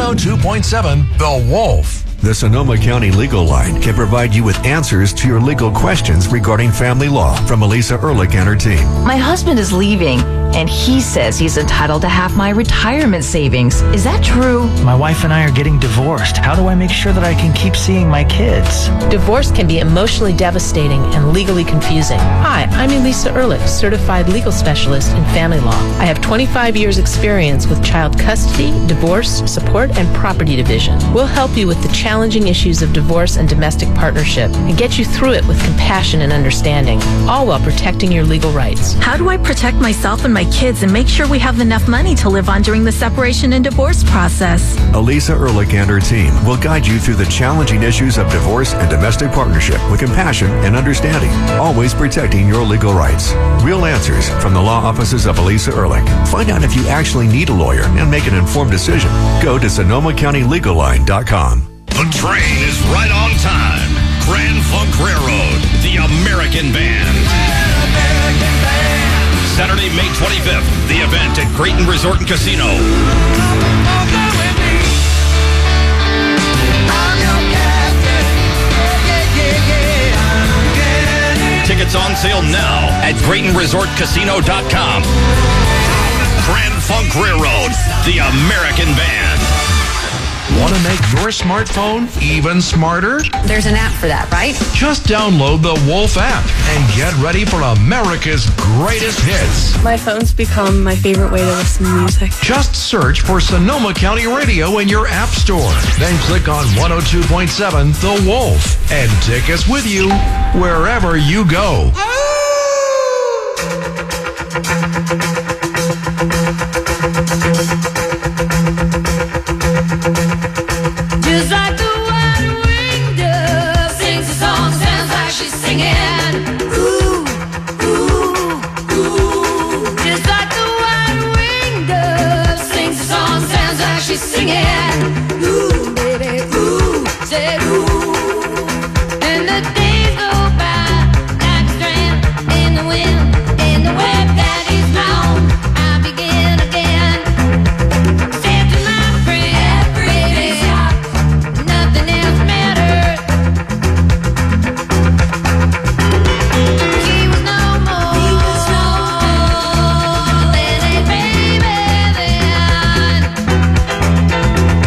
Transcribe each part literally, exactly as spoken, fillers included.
oh two point seven The Wolf. The Sonoma County Legal Line can provide you with answers to your legal questions regarding family law from Elisa Ehrlich and her team. My husband is leaving, and he says he's entitled to half my retirement savings. Is that true? My wife and I are getting divorced. How do I make sure that I can keep seeing my kids? Divorce can be emotionally devastating and legally confusing. Hi, I'm Elisa Ehrlich, certified legal specialist in family law. I have twenty-five years experience with child custody, divorce, support, and property division. We'll help you with the challenging issues of divorce and domestic partnership and get you through it with compassion and understanding, all while protecting your legal rights. How do I protect myself and my kids and make sure we have enough money to live on during the separation and divorce process? Elisa Ehrlich and her team will guide you through the challenging issues of divorce and domestic partnership with compassion and understanding, always protecting your legal rights. Real answers from the law offices of Elisa Ehrlich. Find out if you actually need a lawyer and make an informed decision. Go to Sonoma County Legal Line dot com. The train is right on time. Grand Funk Railroad, the American Band. American Band. Saturday, May twenty-fifth, the event at Creighton Resort and Casino. Tickets on sale now at Creighton Resort Casino dot com. Grand Funk Railroad, the American Band. Want to make your smartphone even smarter? There's an app for that, right? Just download the Wolf app and get ready for America's greatest hits. My phone's become my favorite way to listen to music. Just search for Sonoma County Radio in your app store. Then click on one oh two point seven The Wolf and take us with you wherever you go. Just like the white-winged dove sings a song, sounds like she's singing. Ooh, ooh, ooh. Just like the white-winged dove sings a song, sounds like she's singing. Ooh, baby, ooh, say ooh. And the days go by like a strand in the wind, in the web that is blown. I begin again. Said to my friend, baby, nothing else matters. He was no more, he was no more than a baby then.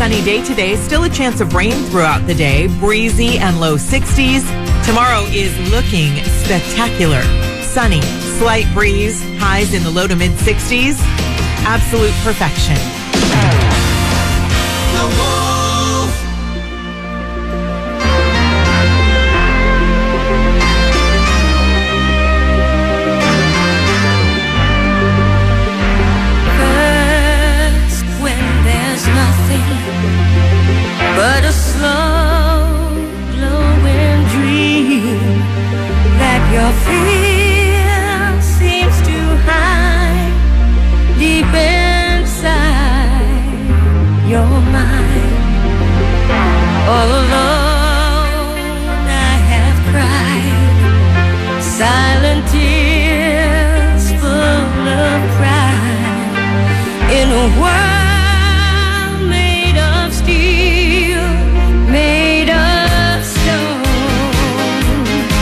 sunny day today. Still a chance of rain throughout the day. Breezy and low sixties. Tomorrow is looking spectacular. Sunny, slight breeze, highs in the low to mid sixties. Absolute perfection. The Wolf. First, when there's nothing but a slow glowing dream that your fear seems to hide deep inside your mind. All alone I have cried silent tears full of pride in a world made of steel, made of stone.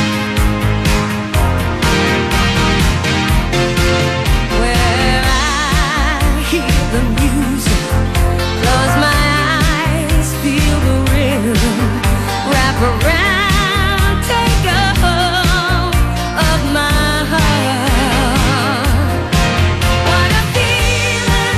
Where I hear the music, close my eyes, feel the rhythm, wrap around, take a hold of my heart. What a feeling,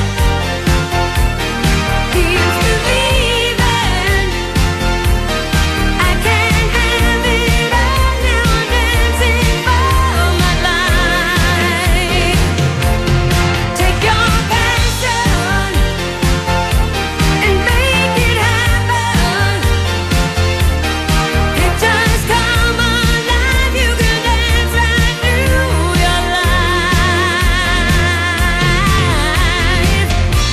feels believing. I can't have it all now, I'm dancing for my life. Take your passion and make it happen. It just come alive, you can dance right through your life.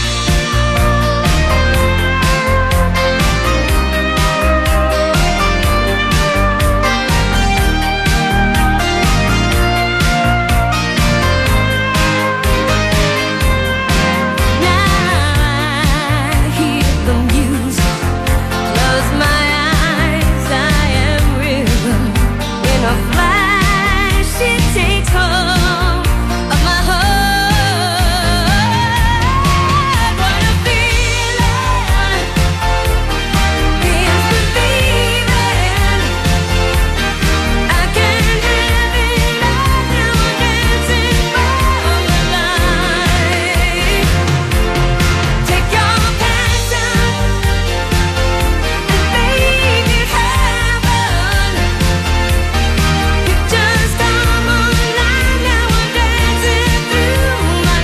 Now I hear the music, close my eyes, I am rhythm. In a flash, it takes hold of my heart. What a feeling, feels believing. I can't have it all now, I'm dancing for my life. Take your passion and make it happen. You just come alive now, I'm dancing through my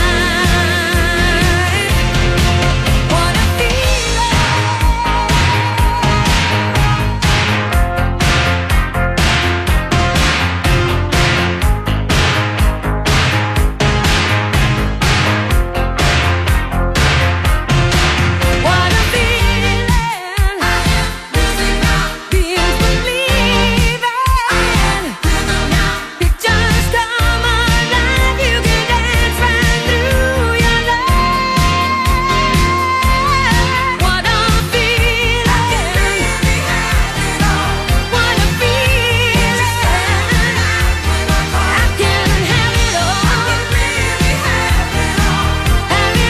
life. What a feeling. What a feeling. Feels believing. You just come alive, you can dance right through your life. What a feeling. What a feeling. I can have it all. Have it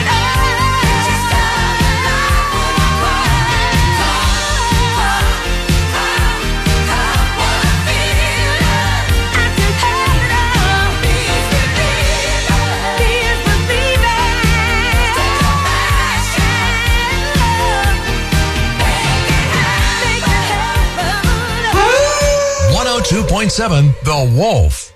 one oh two point seven The Wolf.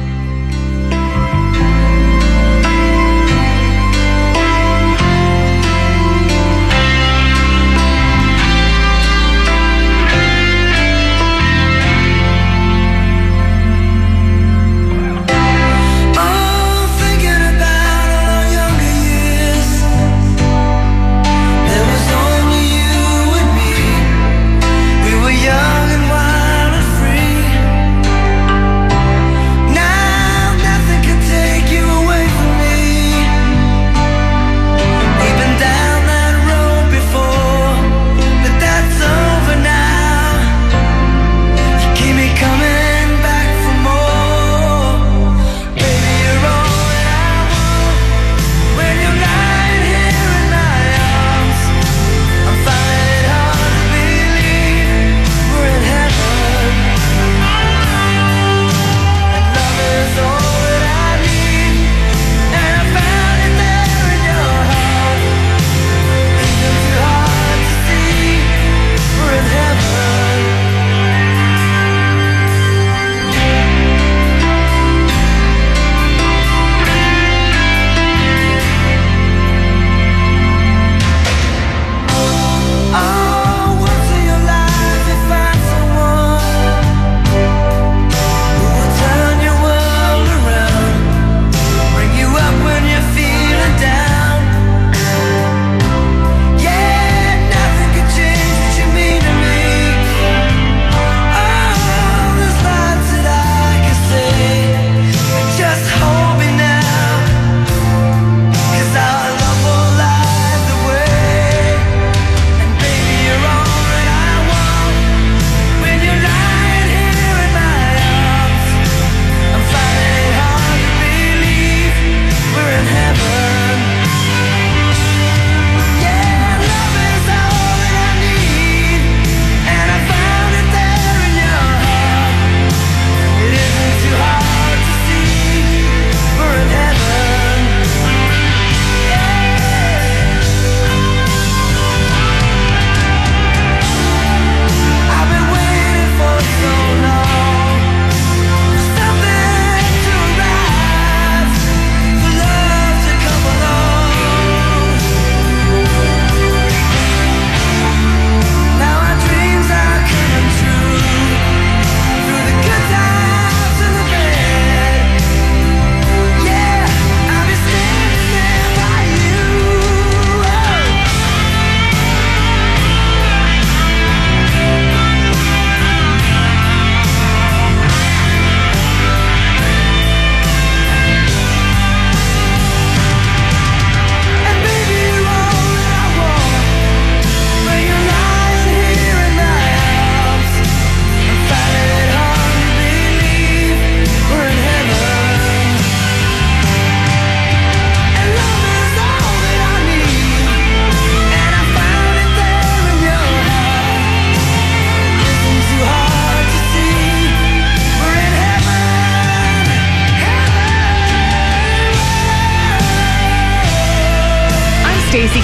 Oh, thinking about our younger years, there was only you and me. We were young and wild and free.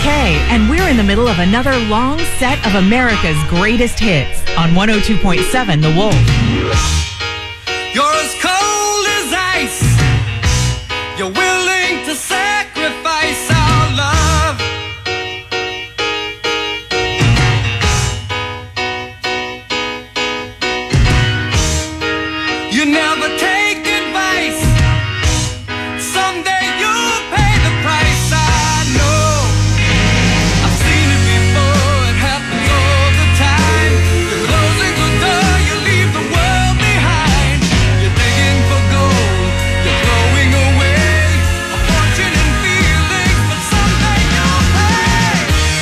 K, and we're in the middle of another long set of America's greatest hits on one oh two point seven The Wolf. You're as cold as ice. You're willing to sacrifice our love. You never take advice. Someday you'll pay the price. I know. I've seen it before. It happens all the time. You're closing the door. You leave the world behind. You're digging for gold. You're throwing away a fortune and feelings, but someday you'll pay.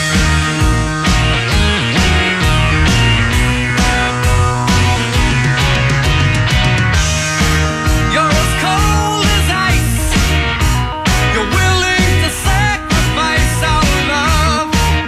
You're as cold as ice. You're willing to sacrifice our love.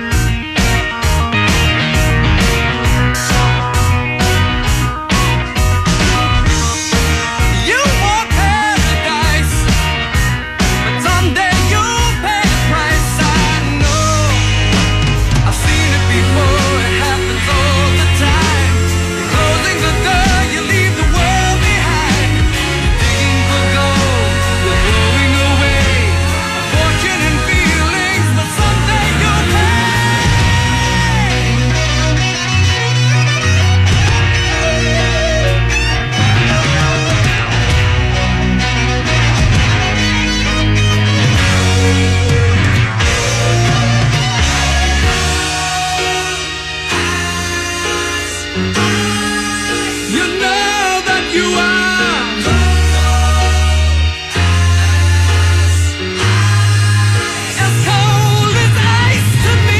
You want paradise, but someday you'll pay the price. I know. I've seen it before. It happens all the time. You're closing the door. You leave the world behind. You're digging for gold. You're throwing away a fortune and feelings, but someday you'll pay. You know that you are as cold as ice to me.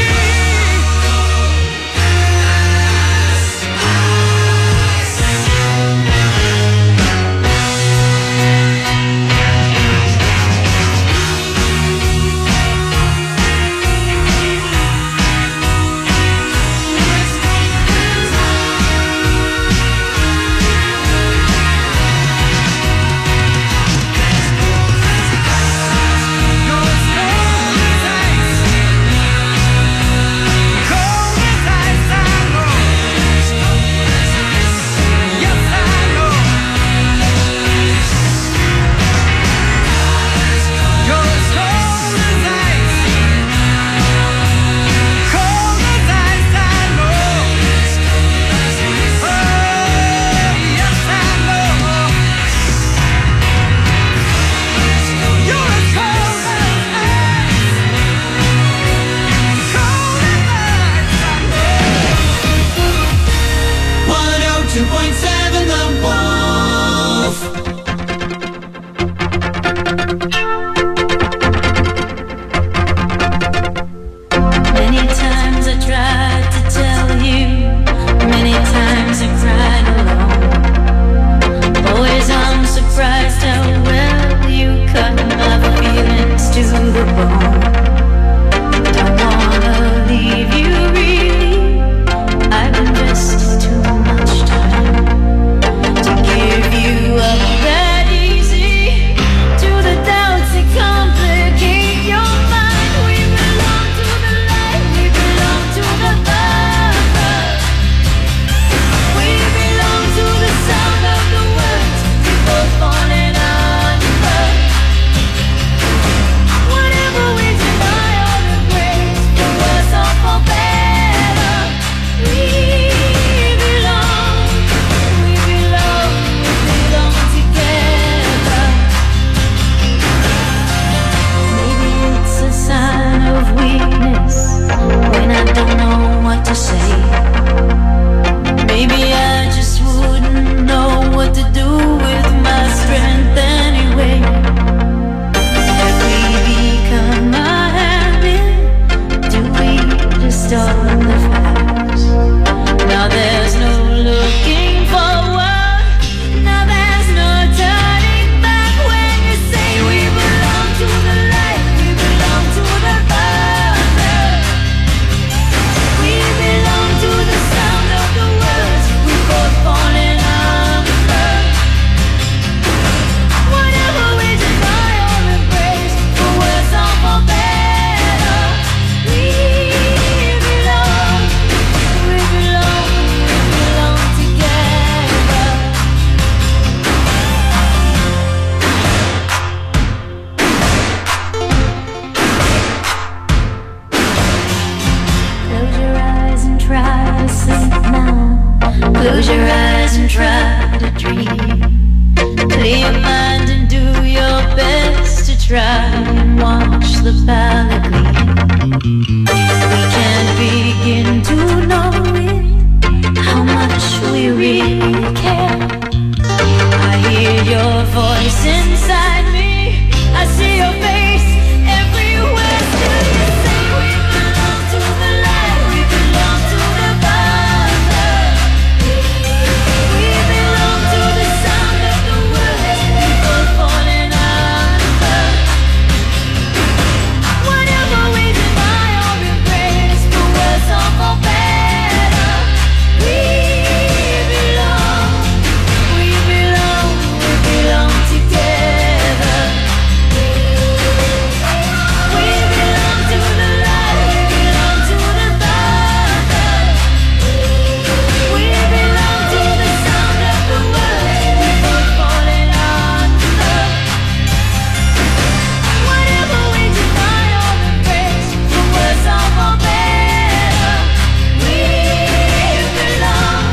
Close your eyes and try to dream. Clear your mind and do your best to try and watch the palette gleam. We can't begin to know it, how much we really care. I hear your voice inside me, I see your face everywhere. Still you say we belong to the light, we belong to the Father. We belong to the sound of the words people falling under. Whatever we deny or embrace, the words all for better. We belong, we belong, we belong together. We belong to the light, we belong to the Father. We belong to the sound of the words people falling under. Whatever we deny or embrace, the words all for better. We belong.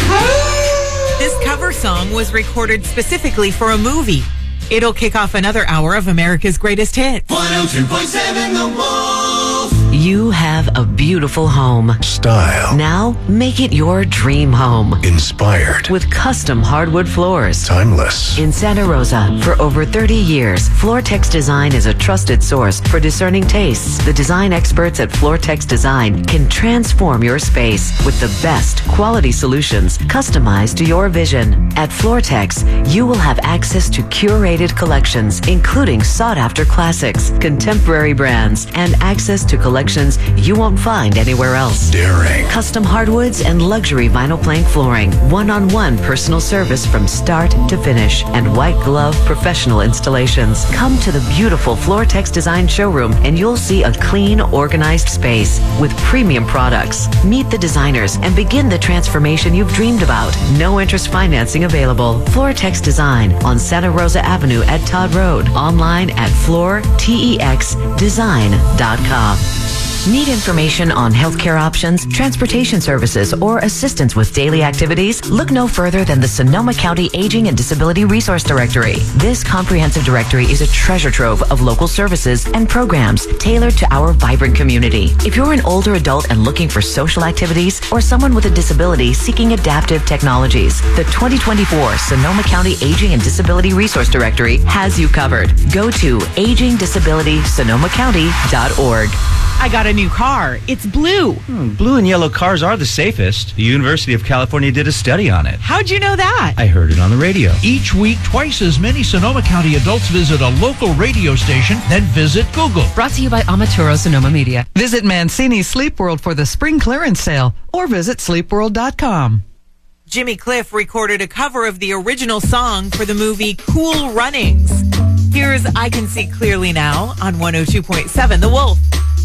This cover song was recorded specifically for a movie. It'll kick off another hour of America's Greatest Hits. one oh two point seven The Wolf. You have a beautiful home. Style. Now, make it your dream home. Inspired. With custom hardwood floors. Timeless. In Santa Rosa, for over thirty years, Floortex Design is a trusted source for discerning tastes. The design experts at Floortex Design can transform your space with the best quality solutions customized to your vision. At Floortex, you will have access to curated collections, including sought-after classics, contemporary brands, and access to collections you won't find anywhere else. Daring. Custom hardwoods and luxury vinyl plank flooring, one-on-one personal service from start to finish, and white glove professional installations. Come to the beautiful Floortex Design showroom and you'll see a clean, organized space with premium products. Meet the designers and begin the transformation you've dreamed about. No interest financing available. Floortex Design on Santa Rosa Avenue at Todd Road. Online at floor tex design dot com. Need information on healthcare options, transportation services, or assistance with daily activities? Look no further than the Sonoma County Aging and Disability Resource Directory. This comprehensive directory is a treasure trove of local services and programs tailored to our vibrant community. If you're an older adult and looking for social activities, or someone with a disability seeking adaptive technologies, the twenty twenty-four Sonoma County Aging and Disability Resource Directory has you covered. Go to aging disability sonoma county dot org. I got a new car. It's blue. Hmm, blue and yellow cars are the safest. The University of California did a study on it. How'd you know that? I heard it on the radio. Each week, twice as many Sonoma County adults visit a local radio station than visit Google. Brought to you by Amaturo Sonoma Media. Visit Mancini Sleep World for the spring clearance sale or visit sleep world dot com. Jimmy Cliff recorded a cover of the original song for the movie Cool Runnings. Here's I Can See Clearly Now on one oh two point seven The Wolf.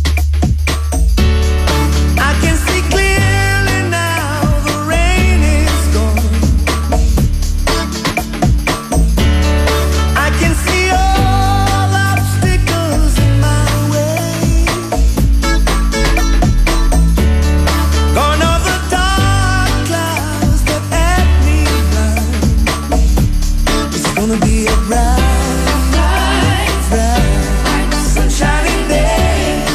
I can see clearly now, the rain is gone. I can see all obstacles in my way. Gone are the dark clouds that had me blind. It's gonna be a bright, bright, bright, sunshiny day.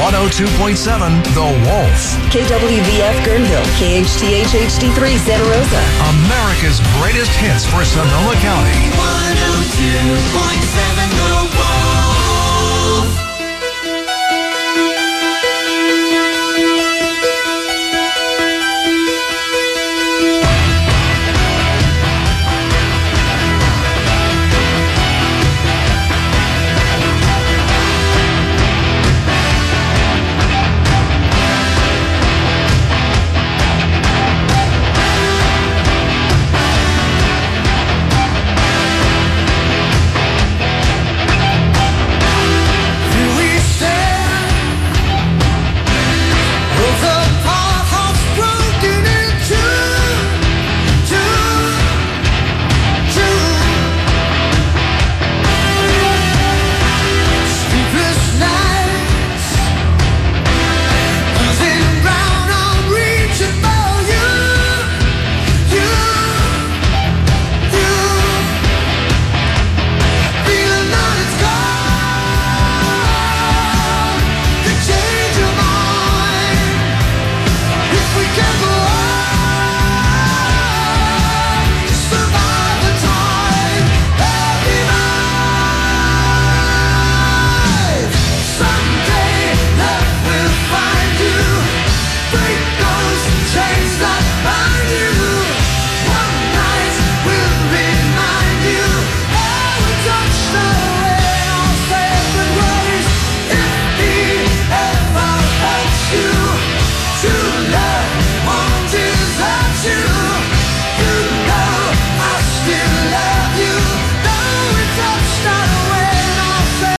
one oh two point seven The Wolf. K W V F Guerneville, K H T H H D three Santa Rosa. America's greatest hits for Sonoma County. one oh two point seven